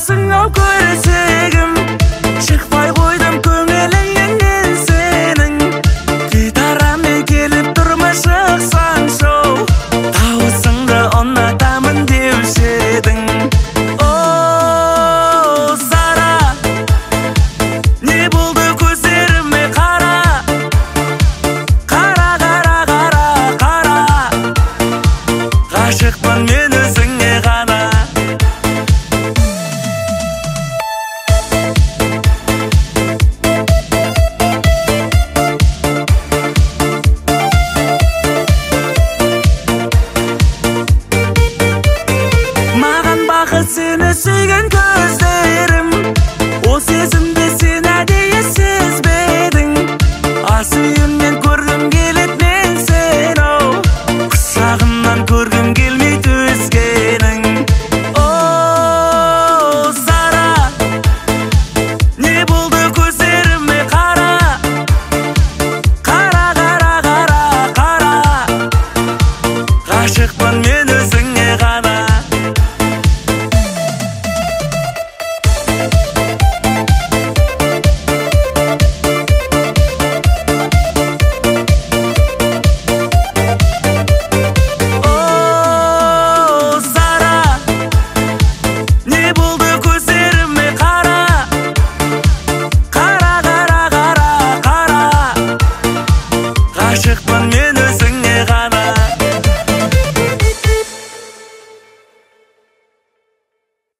Тағысың ау көресегім, шықпай қойдым көңіліңнен сенің. Гитарамен келіп тұрма шықсаң шоу, дауысыңды ұнатамын деуші едің. О, Сара, не болды көздеріме қара, қара, қара, қара, қара. Ғашықпын мен өзіңе ғана. Маған бақыт сені сүйген көз